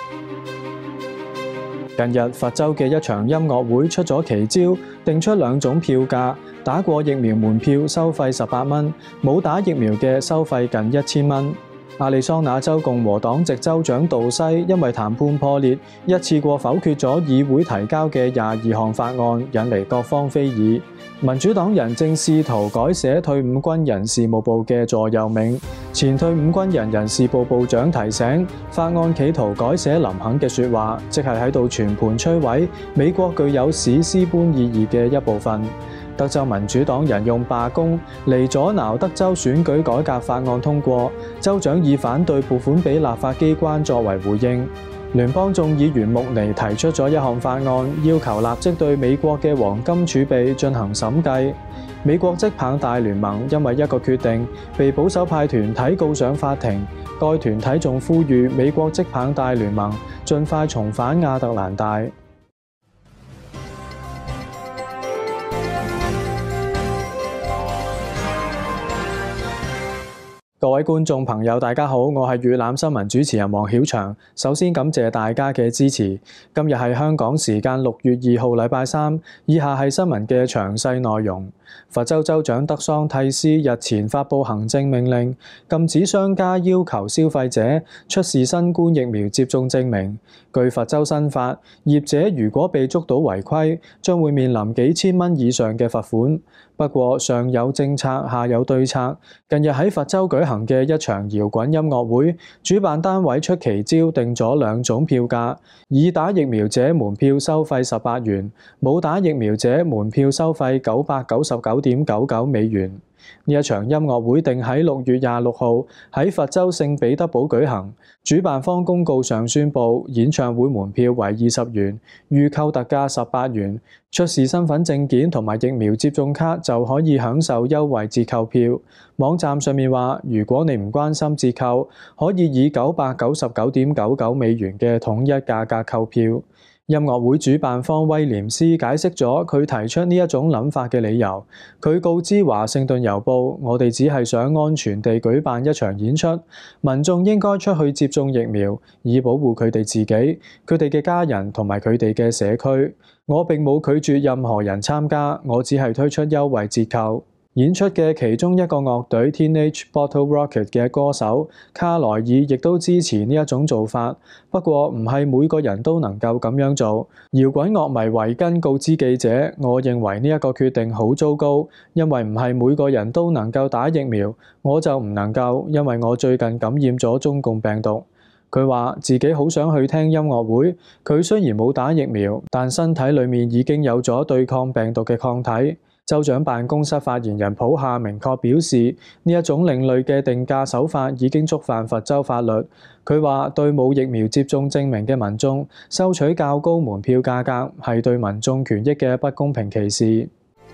近日，佛州嘅一場音樂會出咗奇招，定出2種票價，打過疫苗門票收費18蚊，冇打疫苗嘅收費近1000蚊。亞利桑那州共和黨籍州長杜西因為談判破裂，一次過否決咗議會提交嘅22項法案，引嚟各方非議。民主黨人正試圖改寫退伍軍人事務部嘅座右銘。前退伍軍人人事部部長提醒，法案企圖改寫林肯嘅說話，即係喺度全盤摧毀美國具有史詩般意義嘅一部分。德州民主黨人用罷工嚟阻撓德州選舉改革法案通過，州長以反對撥款俾立法機關作為回應。聯邦眾議員穆尼提出咗一項法案，要求立即對美國嘅黃金儲備進行審計。美國職棒大聯盟因為一個決定被保守派團體告上法庭，該團體仲呼籲美國職棒大聯盟盡快重返亞特蘭大。各位觀眾朋友，大家好，我係粵覽新聞主持人黃曉翔。首先感謝大家嘅支持。今日係香港時間6月2號禮拜三，以下係新聞嘅詳細內容。佛州州長德桑蒂斯日前發布行政命令，禁止商家要求消費者出示新冠疫苗接種證明。據佛州新法，業者如果被捉到違規，將會面臨幾千蚊以上嘅罰款。不過上有政策，下有對策。近日喺佛州舉行嘅一場搖滾音樂會，主辦單位出奇招，定咗2種票價，已打疫苗者門票收費18元，冇打疫苗者門票收費999.99美元。呢一場音樂會定喺6月26號喺佛州聖彼得堡舉行。主辦方公告上宣布，演唱會門票為20元，預購特價18元，出示身份證件同埋疫苗接種卡就可以享受優惠折扣票。網站上面話，如果你唔關心折扣，可以以999.99美元嘅統一價格購票。音樂會主辦方威廉斯解釋咗佢提出呢一種諗法嘅理由。佢告知華盛頓郵報，我哋只係想安全地舉辦一場演出，民眾應該出去接種疫苗，以保護佢哋自己、佢哋嘅家人同埋佢哋嘅社區。我並冇拒絕任何人參加，我只係推出優惠折扣。演出嘅其中一個樂隊 Teenage Bottle Rocket 嘅歌手卡萊爾亦都支持呢一種做法，不過唔係每個人都能夠咁樣做。搖滾樂迷維根告知記者，我認為呢一個決定好糟糕，因為唔係每個人都能夠打疫苗，我就唔能夠，因為我最近感染咗中共病毒。佢話自己好想去聽音樂會，佢雖然冇打疫苗，但身體裡面已經有咗對抗病毒嘅抗體。州長辦公室發言人普夏明確表示，呢一種另類嘅定價手法已經觸犯佛州法律。佢話對冇疫苗接種證明嘅民眾收取較高門票價格，係對民眾權益嘅不公平歧視。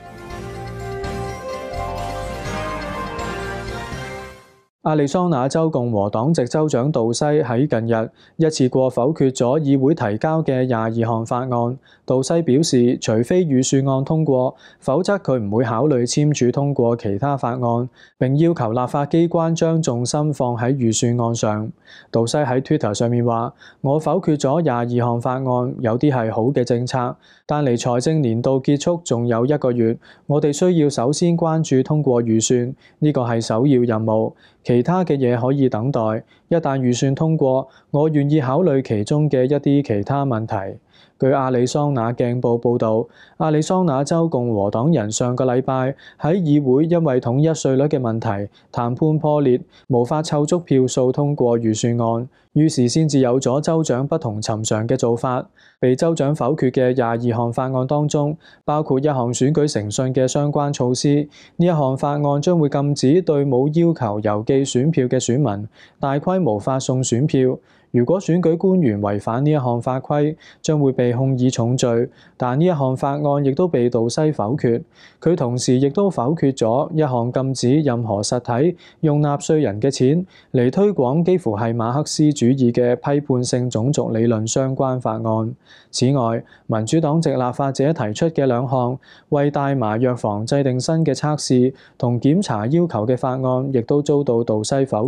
亞利桑那州共和黨籍州長杜西喺近日一次過否決咗議會提交嘅22項法案。杜西表示，除非預算案通過，否則佢唔會考慮簽署通過其他法案，並要求立法機關將重心放喺預算案上。杜西喺 Twitter 上面話：我否決咗22項法案，有啲係好嘅政策，但離財政年度結束仲有1個月，我哋需要首先關注通過預算，呢個係首要任務。其他嘅嘢可以等待，一旦預算通過，我願意考慮其中嘅一啲其他問題。據亞利桑那鏡報報導，亞利桑那州共和黨人上個禮拜喺議會因為統一稅率嘅問題談判破裂，無法湊足票數通過預算案，於是先至有咗州長不同尋常嘅做法。被州長否決嘅22項法案當中，包括一項選舉誠信嘅相關措施。呢一項法案將會禁止對冇要求郵寄選票嘅選民大規模發送選票。如果選舉官員違反呢一項法規，將會被控以重罪。但呢一項法案亦都被杜西否決。佢同時亦都否決咗一項禁止任何實體用納稅人嘅錢嚟推廣幾乎係馬克思主義嘅批判性種族理論相關法案。此外，民主黨籍立法者提出嘅2項為大麻藥房制定新嘅測試同檢查要求嘅法案，亦都遭到杜西否決。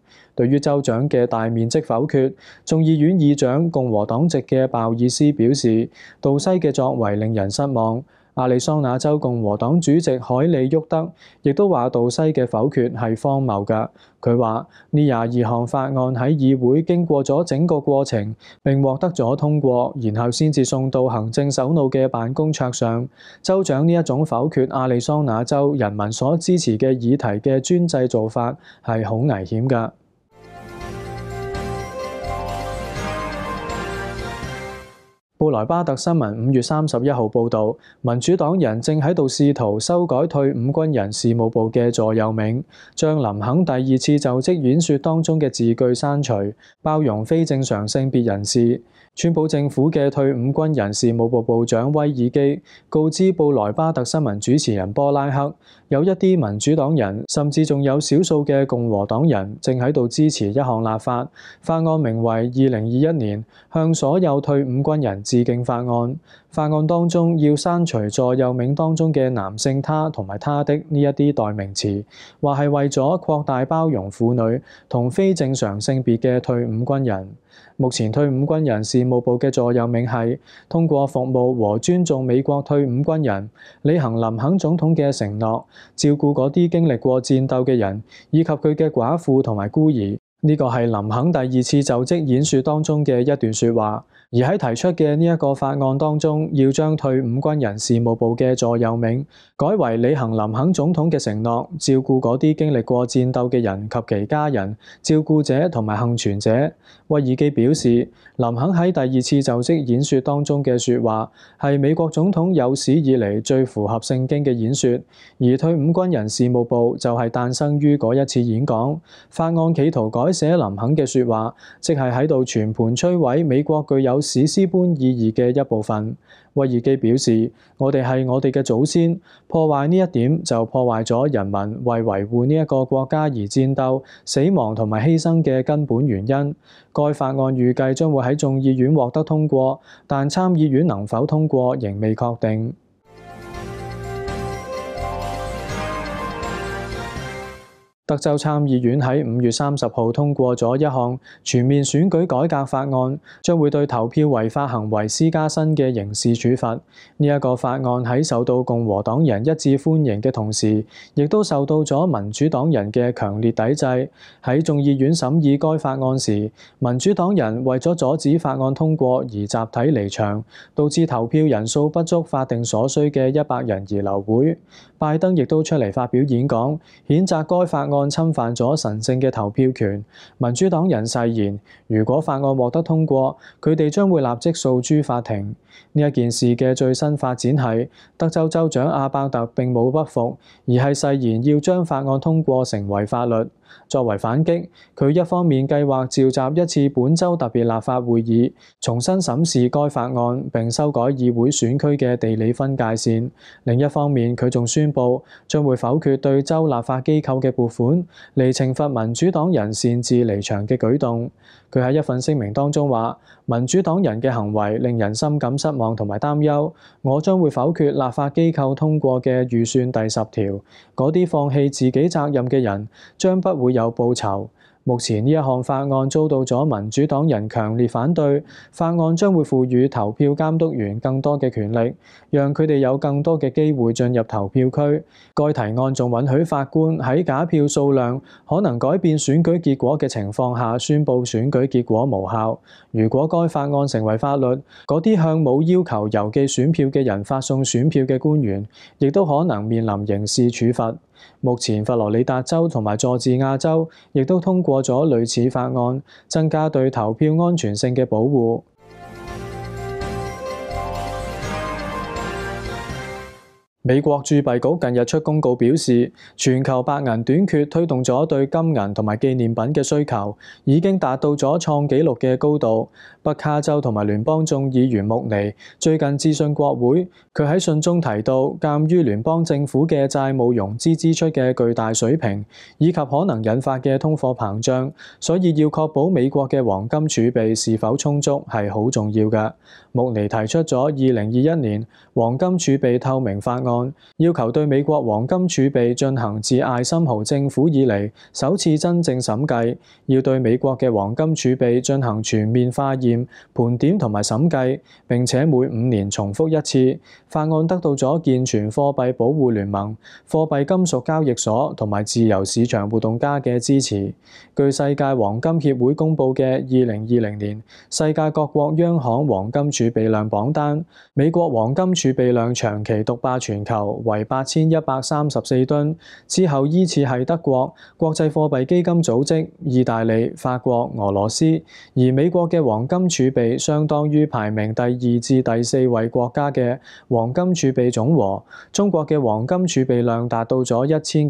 對於州長嘅大面積否決，眾議院議長共和黨籍嘅鮑爾斯表示，杜西嘅作為令人失望。亞利桑那州共和黨主席海利沃德亦都話杜西嘅否決係荒謬㗎。佢話呢22項法案喺議會經過咗整個過程並獲得咗通過，然後先至送到行政首腦嘅辦公桌上。州長呢一種否決亞利桑那州人民所支持嘅議題嘅專制做法係好危險㗎。布萊巴特新聞5月31號報導，民主黨人正喺度試圖修改退伍軍人事務部嘅座右銘，將林肯第2次就職演說當中嘅字句刪除，包容非正常性別人士。川普政府嘅退伍軍人事務部部長威爾基告知布萊巴特新聞主持人波拉克，有一啲民主黨人，甚至仲有少數嘅共和黨人正喺度支持一項立法，法案名為2021年向所有退伍軍人致敬法案。法案當中要刪除座右銘當中嘅男性他同埋他的呢一啲代名詞，話係為咗擴大包容婦女同非正常性別嘅退伍軍人。目前退伍軍人事務部嘅座右銘係通過服務和尊重美國退伍軍人，履行林肯總統嘅承諾，照顧嗰啲經歷過戰鬥嘅人，以及佢嘅寡婦同埋孤兒。呢個係林肯第2次就職演說當中嘅一段説話。而喺提出嘅呢一個法案當中，要將退伍軍人事務部嘅座右銘改為履行林肯總統嘅承諾，照顧嗰啲經歷過戰鬥嘅人及其家人、照顧者同埋幸存者。威爾基表示，林肯喺第2次就職演說當中嘅説話係美國總統有史以嚟最符合聖經嘅演說，而退伍軍人事務部就係誕生於嗰一次演講。法案企圖改寫林肯嘅説話，即係喺度全盤摧毀美國具有史詩般意義嘅一部分。威爾基表示，我哋係我哋嘅祖先，破壞呢一點就破壞咗人民為維護呢一個國家而戰鬥、死亡同埋犧牲嘅根本原因。該法案預計將會喺眾議院獲得通過，但參議院能否通過仍未確定。德州參議院喺5月30號通過咗一項全面選舉改革法案，將會對投票違法行為施加新嘅刑事處罰。呢一個法案喺受到共和黨人一致歡迎嘅同時，亦都受到咗民主黨人嘅強烈抵制。喺眾議院審議該法案時，民主黨人為咗阻止法案通過而集體離場，導致投票人數不足法定所需嘅100人而流會。拜登亦都出嚟發表演講，譴責該法案侵犯咗神聖嘅投票權。民主黨人誓言，如果法案獲得通過，佢哋將會立即訴諸法庭。呢一件事嘅最新發展係，德州州長阿伯特並冇不服，而係誓言要將法案通過成為法律。作為反擊，佢一方面計劃召集一次本週特別立法會議，重新審視該法案並修改議會選區嘅地理分界線；另一方面，佢仲宣布將會否決對州立法機構嘅撥款，嚟懲罰民主黨人擅自離場嘅舉動。佢喺一份聲明當中話：民主黨人嘅行為令人深感失望同埋擔憂。我將會否決立法機構通過嘅預算第10條，嗰啲放棄自己責任嘅人將不會有報酬。目前呢一項法案遭到咗民主黨人強烈反對，法案將會賦予投票監督員更多嘅權力，讓佢哋有更多嘅機會進入投票區。該提案仲允許法官喺假票數量可能改變選舉結果嘅情況下宣佈選舉結果無效。如果該法案成為法律，嗰啲向冇要求郵寄選票嘅人發送選票嘅官員，亦都可能面臨刑事處罰。目前佛羅里達州同埋佐治亞州亦都通過咗類似法案，增加對投票安全性嘅保護。美國鑄幣局近日出公告表示，全球白銀短缺推動咗對金銀同埋紀念品嘅需求，已經達到咗創紀錄嘅高度。北卡州同埋聯邦眾議員穆尼最近致信國會，佢喺信中提到，鑑於聯邦政府嘅債務融資支出嘅巨大水平，以及可能引發嘅通貨膨脹，所以要確保美國嘅黃金儲備是否充足係好重要嘅。穆尼提出咗2021年黃金儲備透明法案。 案，要求對美國黃金儲備進行自艾森豪政府以嚟首次真正審計，要對美國嘅黃金儲備進行全面化驗、盤點同埋審計，並且每5年重複一次。法案得到咗健全貨幣保護聯盟、貨幣金屬交易所同埋自由市場活動家嘅支持。據世界黃金協會公佈嘅2020年世界各國央行黃金儲備量榜單，美國黃金儲備量長期獨霸全球，為8134噸，之後依次係德國、國際貨幣基金組織、意大利、法國、俄羅斯，而美國嘅黃金儲備相當於排名第2至第4位國家嘅黃金儲備總和。中國嘅黃金儲備量達到咗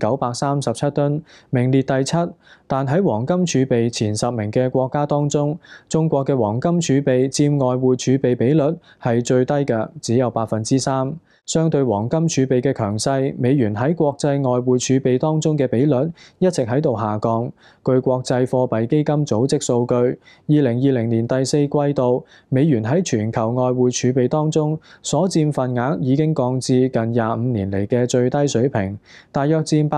1937噸，名列第7。但喺黃金儲備前10名嘅國家當中，中國嘅黃金儲備佔外匯儲備比率係最低嘅，只有3%。相對黃金儲備嘅強勢，美元喺國際外匯儲備當中嘅比率一直喺度下降。據國際貨幣基金組織數據，2020年第4季度，美元喺全球外匯儲備當中所佔份額已經降至近25年嚟嘅最低水平，大約佔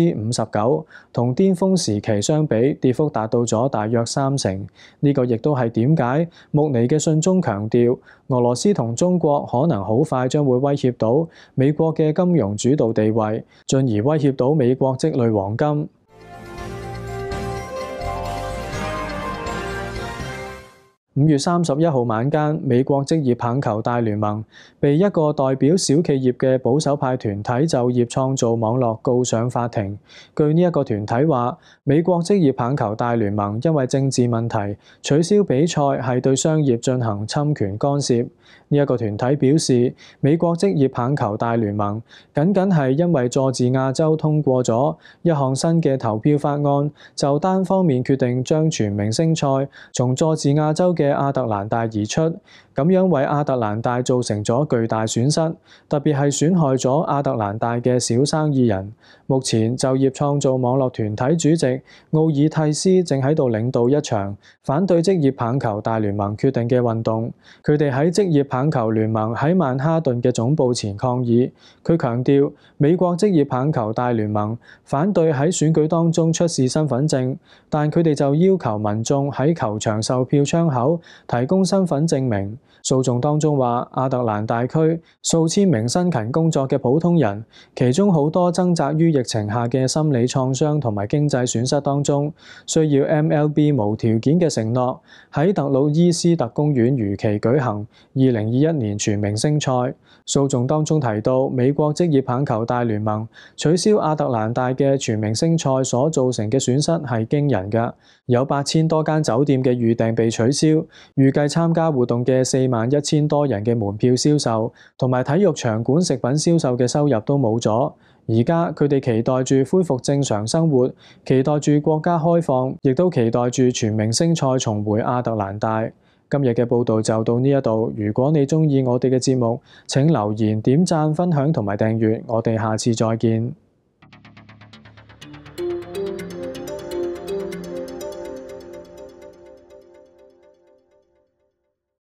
59%，同巔峰時期相比，跌幅達到咗大約30%。呢個亦都係點解穆尼嘅信中強調，俄羅斯同中國可能好快將會威脅到美國嘅金融主導地位，進而威脅到美國積累黃金。5月31號晚間，美國職業棒球大聯盟被一個代表小企業嘅保守派團體就業創造網絡告上法庭。據呢一個團體話，美國職業棒球大聯盟因為政治問題取消比賽係對商業進行侵權干涉。呢一個團體表示，美國職業棒球大聯盟僅係因為佐治亞州通過咗一項新嘅投票法案，就單方面決定將全明星賽從佐治亞州嘅亞特蘭大移出，咁樣為亞特蘭大造成咗巨大損失，特別係損害咗亞特蘭大嘅小生意人。目前就業創造網絡團體主席奧爾蒂斯正喺度領導一場反對職業棒球大聯盟決定嘅運動。佢哋喺職業棒球聯盟喺曼哈頓嘅總部前抗議。佢強調，美國職業棒球大聯盟反對喺選舉當中出示身份證，但佢哋就要求民眾喺球場售票窗口提供身份證明。訴訟當中話，亞特蘭大區數千名辛勤工作嘅普通人，其中好多掙扎於疫情下嘅心理創傷同埋經濟損失當中，需要 MLB 無條件嘅承諾，喺特魯伊斯特公園如期舉行2021年全明星賽。訴訟當中提到，美國職業棒球大聯盟取消亞特蘭大嘅全明星賽所造成嘅損失係驚人嘅，有8000多間酒店嘅預訂被取消，預計參加活動嘅41000多人嘅門票銷售，同埋體育場館食品銷售嘅收入都冇咗。而家佢哋期待住恢復正常生活，期待住國家開放，亦都期待住全明星賽重回亞特蘭大。今日嘅報導就到呢一度。如果你鍾意我哋嘅節目，請留言、點讚、分享同埋訂閱。我哋下次再見。